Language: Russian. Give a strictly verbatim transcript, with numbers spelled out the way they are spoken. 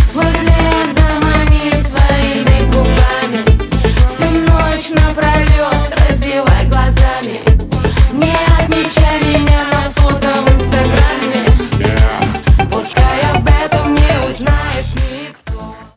Свой плен замани своими губами, всю ночь напролет раздевай глазами, не отмечай